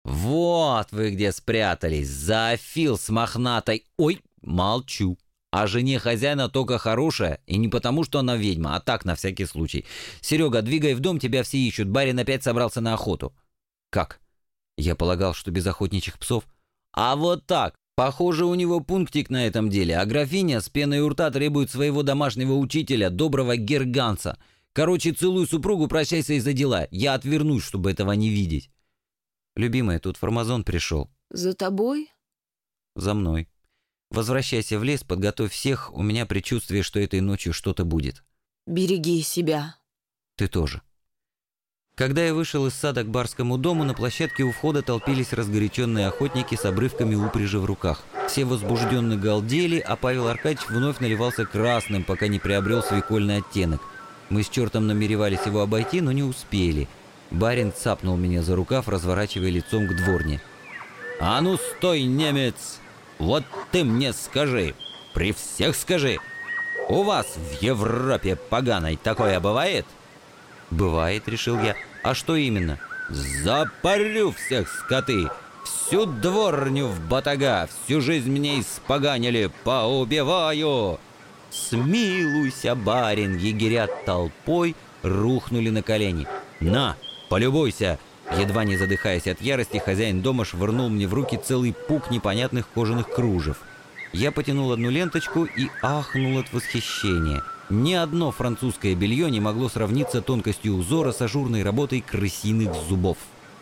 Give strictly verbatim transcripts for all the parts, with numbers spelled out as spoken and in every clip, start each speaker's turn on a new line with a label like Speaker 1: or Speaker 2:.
Speaker 1: Вот вы где спрятались, зоофил с мохнатой... Ой, молчу. А жене хозяина только хорошая, и не потому, что она ведьма, а так, на всякий случай. Серега, двигай в дом, тебя все ищут, барин опять собрался на охоту. Как? Я полагал, что без охотничьих псов. А вот так. Похоже, у него пунктик на этом деле, а графиня с пеной у рта требует своего домашнего учителя, доброго Герганца. Короче, целую супругу, прощайся из-за дела. Я отвернусь, чтобы этого не видеть. Любимая, тут фармазон пришел.
Speaker 2: За тобой?
Speaker 1: За мной. Возвращайся в лес, подготовь всех, у меня предчувствие, что этой ночью что-то будет.
Speaker 2: Береги себя.
Speaker 1: Ты тоже. Когда я вышел из сада к барскому дому, на площадке у входа толпились разгоряченные охотники с обрывками упряжи в руках. Все возбужденно галдели, а Павел Аркадьевич вновь наливался красным, пока не приобрел свекольный оттенок. Мы с чертом намеревались его обойти, но не успели. Барин цапнул меня за рукав, разворачивая лицом к дворне. «А ну стой, немец! Вот ты мне скажи, при всех скажи, у вас в Европе поганой такое бывает?» «Бывает», — решил я. «А что именно?» «Запарю всех скоты! Всю дворню в батага, всю жизнь мне испоганили, поубиваю!» «Смилуйся, барин!» Егеря толпой рухнули на колени. «На, полюбуйся!» Едва не задыхаясь от ярости, хозяин дома швырнул мне в руки целый пук непонятных кожаных кружев. Я потянул одну ленточку и ахнул от восхищения. Ни одно французское белье не могло сравниться тонкостью узора с ажурной работой крысиных зубов.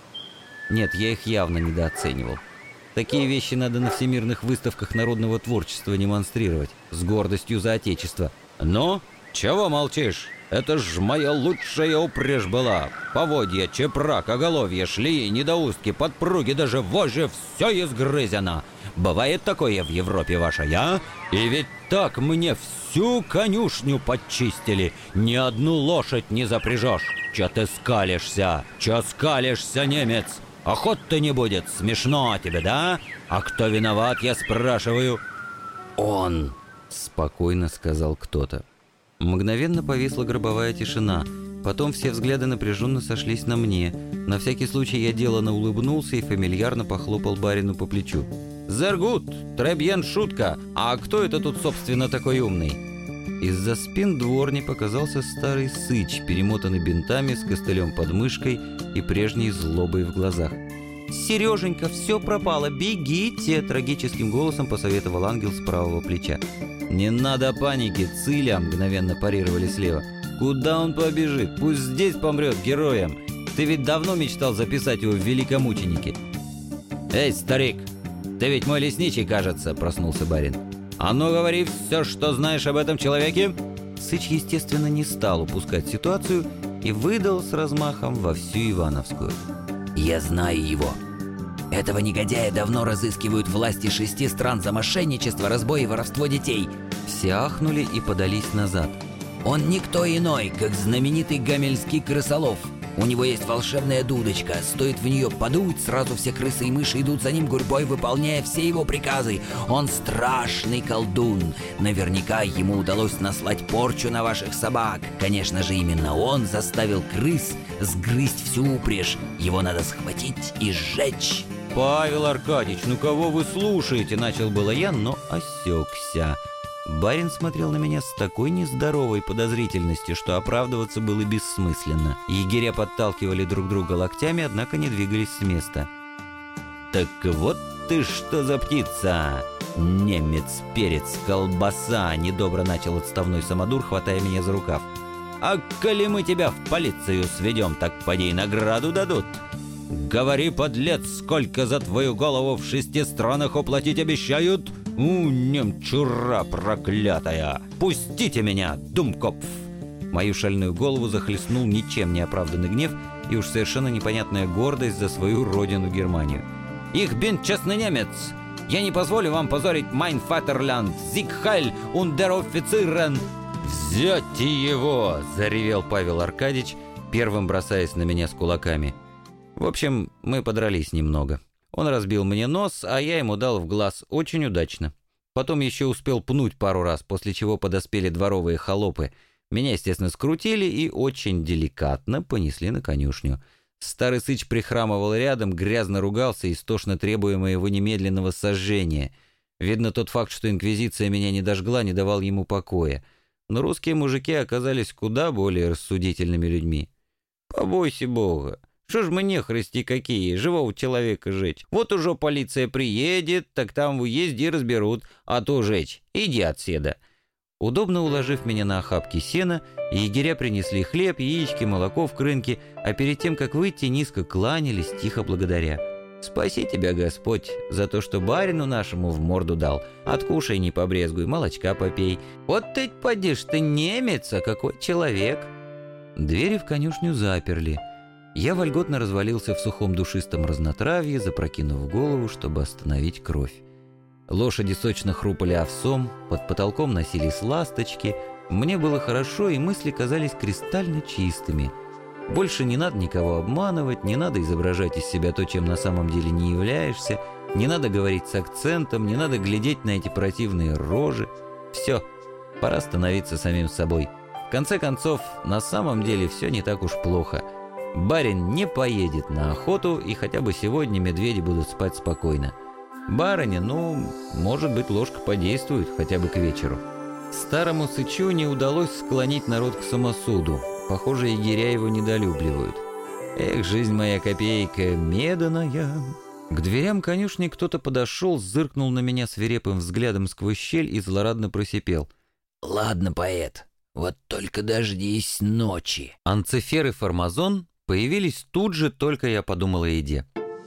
Speaker 1: Нет, я их явно недооценивал. Такие вещи надо на всемирных выставках народного творчества демонстрировать, с гордостью за отечество. «Ну, чего молчишь? Это ж моя лучшая упряжь была. Поводья, чепрак, оголовье, шлеи, недоустки, подпруги, даже вожжи, все изгрызено. Бывает такое в Европе вашей, а? И ведь так мне всю конюшню подчистили. Ни одну лошадь не запряжешь. Че ты скалишься? Че скалишься, немец? Охоты не будет, смешно тебе, да? А кто виноват, я спрашиваю?» «Он!» — спокойно сказал кто-то. Мгновенно повисла гробовая тишина. Потом все взгляды напряженно сошлись на мне. На всякий случай я деланно улыбнулся и фамильярно похлопал барину по плечу. «Зергут! Требьен шутка! А кто это тут, собственно, такой умный?» Из-за спин дворни показался старый сыч, перемотанный бинтами, с костылем под мышкой и прежней злобой в глазах. «Сереженька, все пропало, бегите!» — трагическим голосом посоветовал ангел с правого плеча. «Не надо паники, Циля!» — мгновенно парировали слева. «Куда он побежит? Пусть здесь помрет героем! Ты ведь давно мечтал записать его в великомученики!» «Эй, старик, ты ведь мой лесничий, кажется!» — проснулся барин. «А ну говори все, что знаешь об этом человеке!» Сыч, естественно, не стал упускать ситуацию и выдал с размахом во всю Ивановскую.
Speaker 3: «Я знаю его. Этого негодяя давно разыскивают власти шести стран за мошенничество, разбой и воровство детей».
Speaker 1: Все ахнули и подались назад.
Speaker 3: «Он никто иной, как знаменитый гамельский крысолов. У него есть волшебная дудочка. Стоит в нее подуть, сразу все крысы и мыши идут за ним гурьбой, выполняя все его приказы. Он страшный колдун. Наверняка ему удалось наслать порчу на ваших собак. Конечно же, именно он заставил крыс сгрызть всю упряжь. Его надо схватить и сжечь».
Speaker 1: «Павел Аркадьевич, ну кого вы слушаете?» — начал было я, но осекся. Барин смотрел на меня с такой нездоровой подозрительностью, что оправдываться было бессмысленно. Егеря подталкивали друг друга локтями, однако не двигались с места. «Так вот ты что за птица! Немец, перец, колбаса!» — недобро начал отставной самодур, хватая меня за рукав. «А коли мы тебя в полицию сведем, так поди награду дадут! Говори, подлец, сколько за твою голову в шести странах уплатить обещают? У, немчура проклятая! Пустите меня, думкопф!» Мою шальную голову захлестнул ничем не оправданный гнев и уж совершенно непонятная гордость за свою родину Германию. «Их бин честный немец! Я не позволю вам позорить майн Фатерлянд! Зиг Хайль ундер офицерен!» «Взять его!» — заревел Павел Аркадьевич, первым бросаясь на меня с кулаками. В общем, мы подрались немного. Он разбил мне нос, а я ему дал в глаз очень удачно. Потом еще успел пнуть пару раз, после чего подоспели дворовые холопы. Меня, естественно, скрутили и очень деликатно понесли на конюшню. Старый сыч прихрамывал рядом, грязно ругался, истошно требуя моего немедленного сожжения. Видно, тот факт, что инквизиция меня не дожгла, не давал ему покоя. Но русские мужики оказались куда более рассудительными людьми. «Побойся Бога! Что ж мы нехристи какие, живого человека жечь? Вот уже полиция приедет, так там в уезде и разберут, а то жечь, иди отседа». Удобно уложив меня на охапки сена, егеря принесли хлеб, яички, молоко в крынке, а перед тем, как выйти, низко кланялись, тихо благодаря. «Спаси тебя, Господь, за то, что барину нашему в морду дал. Откушай, не побрезгуй, молочка попей. Вот ты, поди ж ты немец, а какой человек!» Двери в конюшню заперли. Я вольготно развалился в сухом душистом разнотравье, запрокинув голову, чтобы остановить кровь. Лошади сочно хрупали овсом, под потолком носились ласточки. Мне было хорошо, и мысли казались кристально чистыми. Больше не надо никого обманывать, не надо изображать из себя то, чем на самом деле не являешься, не надо говорить с акцентом, не надо глядеть на эти противные рожи. Все, пора становиться самим собой. В конце концов, на самом деле все не так уж плохо. Барин не поедет на охоту, и хотя бы сегодня медведи будут спать спокойно. Барыня, ну, может быть, ложка подействует хотя бы к вечеру. Старому сычу не удалось склонить народ к самосуду. Похоже, егеря его недолюбливают. Эх, жизнь моя копейка меданая. К дверям конюшни кто-то подошел, зыркнул на меня свирепым взглядом сквозь щель и злорадно просипел:
Speaker 3: «Ладно, поэт, вот только дождись ночи».
Speaker 1: Анцифер и Формазон появились тут же, только я подумал о еде.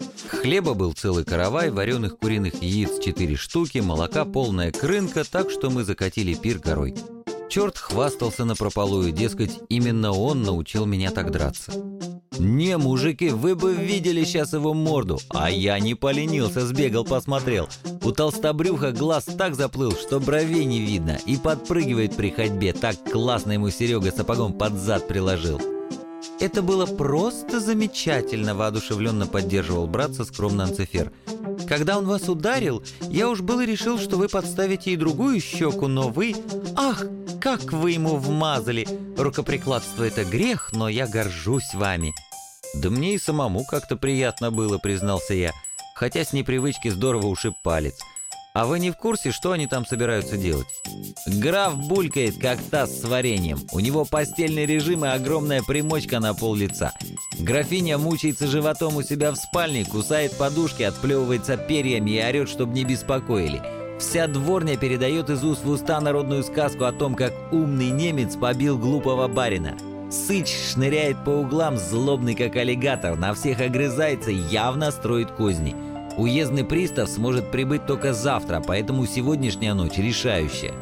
Speaker 1: Хлеба был целый каравай, вареных куриных яиц четыре штуки, молока полная крынка, так что мы закатили пир горой. Черт хвастался напропалую, дескать, именно он научил меня так драться. «Не, мужики, вы бы видели сейчас его морду!» А я не поленился, сбегал, посмотрел. У толстобрюха глаз так заплыл, что бровей не видно, и подпрыгивает при ходьбе, так классно ему Серега сапогом под зад приложил. «Это было просто замечательно», — воодушевленно поддерживал братца скромно Анцифер. «Когда он вас ударил, я уж было решил, что вы подставите и другую щеку, но вы... Ах, как вы ему вмазали! Рукоприкладство — это грех, но я горжусь вами». «Да мне и самому как-то приятно было», — признался я, хотя с непривычки здорово ушиб палец. «А вы не в курсе, что они там собираются делать?» «Граф булькает, как таз с вареньем. У него постельный режим и огромная примочка на пол лица. Графиня мучается животом у себя в спальне, кусает подушки, отплевывается перьями и орет, чтобы не беспокоили. Вся дворня передает из уст в уста народную сказку о том, как умный немец побил глупого барина. Сыч шныряет по углам, злобный как аллигатор, на всех огрызается, явно строит козни. Уездный пристав сможет прибыть только завтра, поэтому сегодняшняя ночь решающая».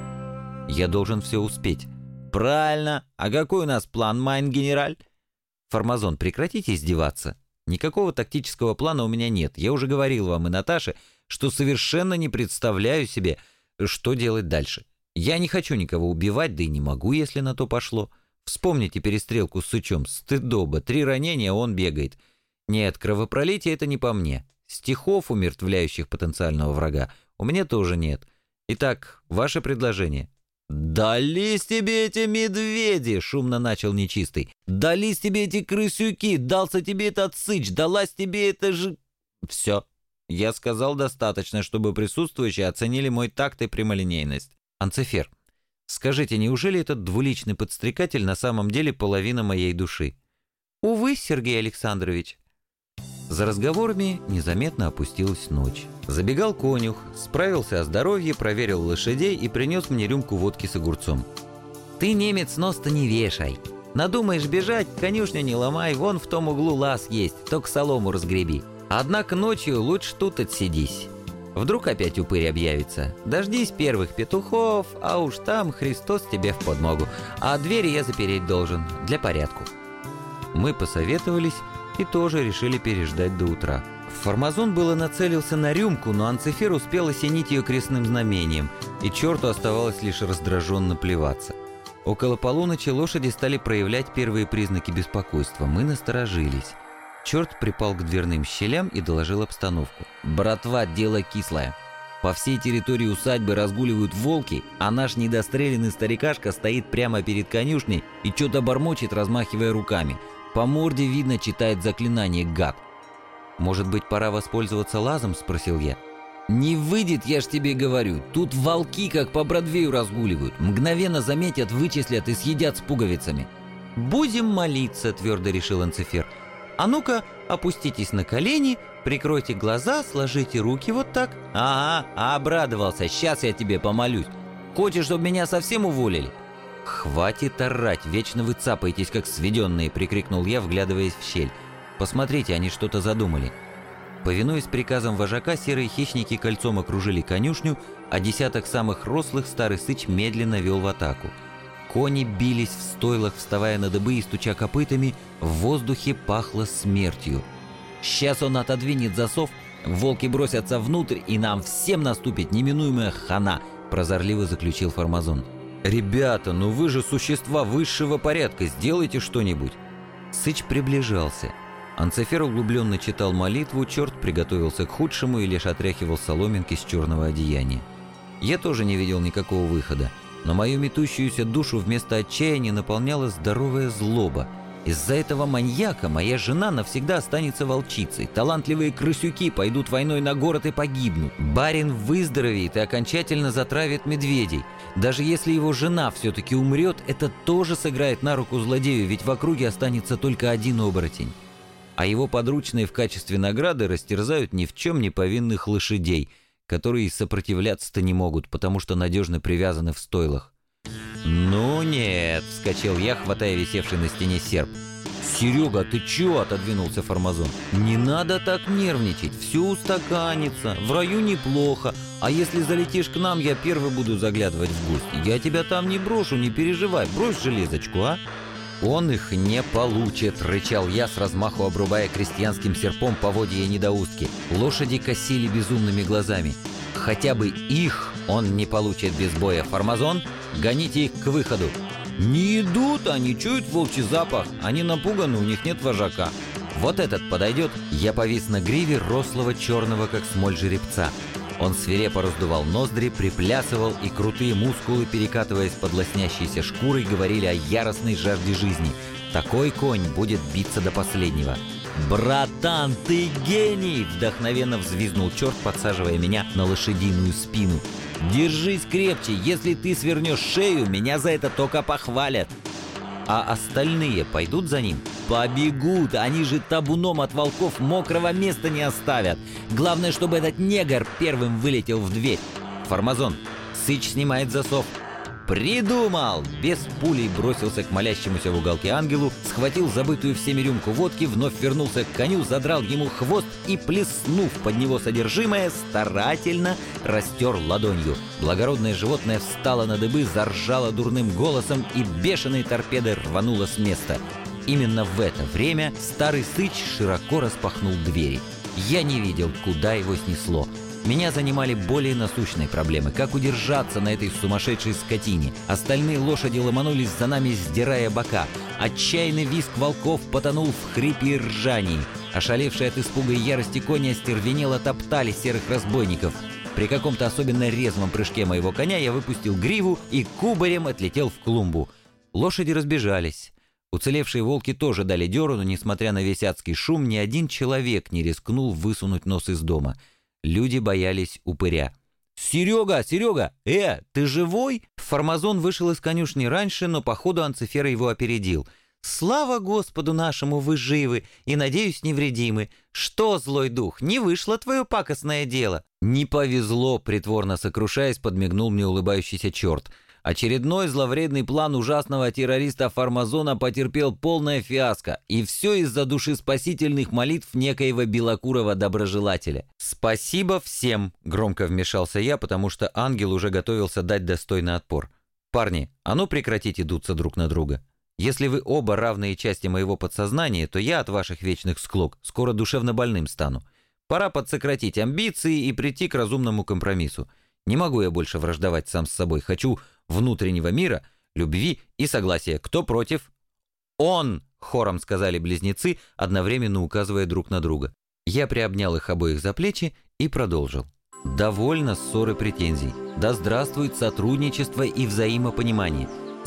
Speaker 1: «Я должен все успеть». «Правильно. А какой у нас план, майн-генераль?» «Формазон, прекратите издеваться. Никакого тактического плана у меня нет. Я уже говорил вам и Наташе, что совершенно не представляю себе, что делать дальше. Я не хочу никого убивать, да и не могу, если на то пошло. Вспомните перестрелку с Сычом. Стыдоба. Три ранения, он бегает. Нет, кровопролитие — это не по мне. Стихов, умертвляющих потенциального врага, у меня тоже нет. Итак, ваше предложение». «Дались тебе эти медведи!» — шумно начал нечистый. «Дались тебе эти крысюки! Дался тебе этот сыч! Далась тебе это же...» «Все. Я сказал достаточно, чтобы присутствующие оценили мой такт и прямолинейность. Анцифер, скажите, неужели этот двуличный подстрекатель на самом деле половина моей души?» «Увы, Сергей Александрович». За разговорами незаметно опустилась ночь. Забегал конюх, справился о здоровье, проверил лошадей и принес мне рюмку водки с огурцом. «Ты, немец, нос-то не вешай. Надумаешь бежать, конюшню не ломай, вон в том углу лаз есть, только солому разгреби. Однако ночью лучше тут отсидись. Вдруг опять упырь объявится. Дождись первых петухов, а уж там Христос тебе в подмогу. А двери я запереть должен, для порядку». Мы посоветовались и тоже решили переждать до утра. Формазон было нацелился на рюмку, но Анцифер успел осенить ее крестным знамением, и черту оставалось лишь раздраженно плеваться. Около полуночи лошади стали проявлять первые признаки беспокойства. Мы насторожились. Черт припал к дверным щелям и доложил обстановку. «Братва, дело кислое. По всей территории усадьбы разгуливают волки, а наш недостреленный старикашка стоит прямо перед конюшней и что-то бормочет, размахивая руками. По морде видно, читает заклинание, гад. «Может быть, пора воспользоваться лазом?» – спросил я.
Speaker 3: «Не выйдет, я ж тебе говорю. Тут волки как по Бродвею разгуливают. Мгновенно заметят, вычислят и съедят с пуговицами».
Speaker 1: «Будем молиться», – твердо решил Анцифер. «А ну-ка, опуститесь на колени, прикройте глаза, сложите руки вот так».
Speaker 3: «Ага, обрадовался. Сейчас я тебе помолюсь. Хочешь, чтобы меня совсем уволили?»
Speaker 1: «Хватит орать, вечно вы цапаетесь, как сведенные», – прикрикнул я, вглядываясь в щель. «Посмотрите, они что-то задумали». Повинуясь приказам вожака, серые хищники кольцом окружили конюшню, а десяток самых рослых старый сыч медленно вел в атаку. Кони бились в стойлах, вставая на дыбы и стуча копытами, в воздухе пахло смертью.
Speaker 3: «Сейчас он отодвинет засов, волки бросятся внутрь, и нам всем наступит неминуемая хана», – прозорливо заключил Фармазон.
Speaker 1: «Ребята, ну вы же существа высшего порядка, сделайте что-нибудь!» Сыч приближался. Анцифер углубленно читал молитву, черт приготовился к худшему и лишь отряхивал соломинки с черного одеяния. Я тоже не видел никакого выхода, но мою метущуюся душу вместо отчаяния наполняла здоровая злоба. Из-за этого маньяка моя жена навсегда останется волчицей, талантливые крысюки пойдут войной на город и погибнут, барин выздоровеет и окончательно затравит медведей. Даже если его жена все-таки умрет, это тоже сыграет на руку злодею, ведь в округе останется только один оборотень. А его подручные в качестве награды растерзают ни в чем не повинных лошадей, которые сопротивляться-то не могут, потому что надежно привязаны в стойлах. «Ну нет», — вскочил я, хватая висевший на стене серп. «Серега, ты чё?» — отодвинулся Фармазон. «Не надо так нервничать, все устаканится, в раю неплохо, а если залетишь к нам, я первый буду заглядывать в гости. Я тебя там не брошу, не переживай, брось железочку, а?» «Он их не получит», — рычал я, с размаху обрубая крестьянским серпом поводья недоустки. Лошади косили безумными глазами. «Хотя бы их он не получит без боя. Фармазон, гоните их к выходу». «Не идут, они чуют волчий запах. Они напуганы, у них нет вожака». «Вот этот подойдет». Я повис на гриве рослого черного, как смоль жеребца. Он свирепо раздувал ноздри, приплясывал, и крутые мускулы, перекатываясь под лоснящейся шкурой, говорили о яростной жажде жизни. Такой конь будет биться до последнего. «Братан, ты гений!» – вдохновенно взвизгнул черт, подсаживая меня на лошадиную спину. «Держись крепче, если ты свернешь шею, меня за это только похвалят». «А остальные пойдут за ним?»
Speaker 3: «Побегут, они же табуном от волков мокрого места не оставят. Главное, чтобы этот негр первым вылетел в дверь».
Speaker 1: «Фармазон, сыч снимает засов».
Speaker 3: «Придумал!» Без пулей бросился к молящемуся в уголке ангелу, схватил забытую всеми рюмку водки, вновь вернулся к коню, задрал ему хвост и, плеснув под него содержимое, старательно растер ладонью. Благородное животное встало на дыбы, заржало дурным голосом и бешеной торпедой рвануло с места. Именно в это время старый сыч широко распахнул двери. Я не видел, куда его снесло. Меня занимали более насущные проблемы. Как удержаться на этой сумасшедшей скотине? Остальные лошади ломанулись за нами, сдирая бока. Отчаянный визг волков потонул в хрипе и ржании. Ошалевшие от испуга и ярости кони остервенело топтали серых разбойников. При каком-то особенно резвом прыжке моего коня я выпустил гриву и кубарем отлетел в клумбу. Лошади разбежались. Уцелевшие волки тоже дали дёру, но, несмотря на весь адский шум, ни один человек не рискнул высунуть нос из дома. Люди боялись упыря. «Серега! Серега! Э, ты живой?» Фармазон вышел из конюшни раньше, но походу Анцифер его опередил. «Слава Господу нашему, вы живы и, надеюсь, невредимы. Что, злой дух, не вышло твое пакостное дело?» «Не повезло», — притворно сокрушаясь, подмигнул мне улыбающийся черт. Очередной зловредный план ужасного террориста Фармазона потерпел полное фиаско, и все из-за душеспасительных молитв некоего белокурого доброжелателя. «Спасибо всем!» — громко вмешался я, потому что ангел уже готовился дать достойный отпор. «Парни, а ну прекратите дуться друг на друга. Если вы оба равные части моего подсознания, то я от ваших вечных склок скоро душевно больным стану. Пора подсократить амбиции и прийти к разумному компромиссу. Не могу я больше враждовать сам с собой. Хочу внутреннего мира, любви и согласия. Кто против?» «Он!» — хором сказали близнецы, одновременно указывая друг на друга. Я приобнял их обоих за плечи и продолжил. «Довольно ссор и претензий. Да здравствует сотрудничество и взаимопонимание.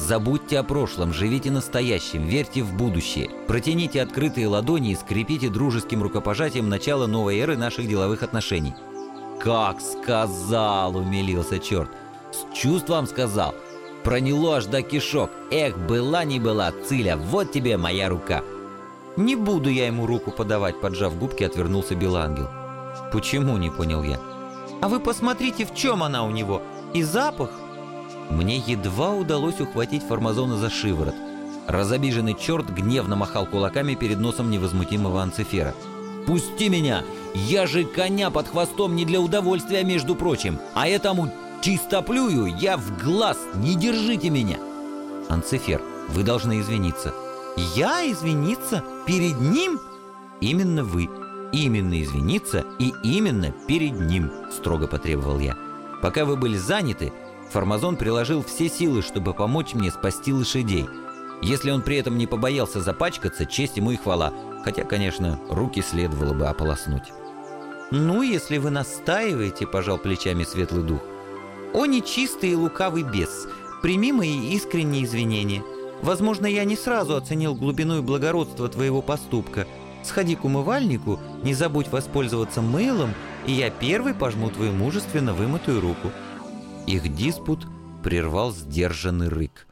Speaker 1: Забудьте о прошлом, живите настоящим, верьте в будущее. Протяните открытые ладони и скрепите дружеским рукопожатием начало новой эры наших деловых отношений». «Как сказал!» — умилился черт. «С чувством сказал. Проняло аж до кишок. Эх, была не была, Циля, вот тебе моя рука». «Не буду я ему руку подавать», — поджав губки, отвернулся Белангел. «Почему?» — не понял я. «А вы посмотрите, в чем она у него. И запах». Мне едва удалось ухватить Формазона за шиворот. Разобиженный черт гневно махал кулаками перед носом невозмутимого Анцифера. «Пусти меня! Я же коня под хвостом не для удовольствия, между прочим, а этому чистоплюю я в глаз, не держите меня!» «Анцифер, вы должны извиниться». «Я извиниться? Перед ним?» «Именно вы. Именно извиниться и именно перед ним», — строго потребовал я. «Пока вы были заняты, Формазон приложил все силы, чтобы помочь мне спасти лошадей. Если он при этом не побоялся запачкаться, честь ему и хвала, хотя, конечно, руки следовало бы ополоснуть». «Ну, если вы настаиваете», — пожал плечами светлый дух. «О, нечистый и лукавый бес, прими мои искренние извинения. Возможно, я не сразу оценил глубину и благородство твоего поступка. Сходи к умывальнику, не забудь воспользоваться мылом, и я первый пожму твою мужественно вымытую руку». Их диспут прервал сдержанный рык.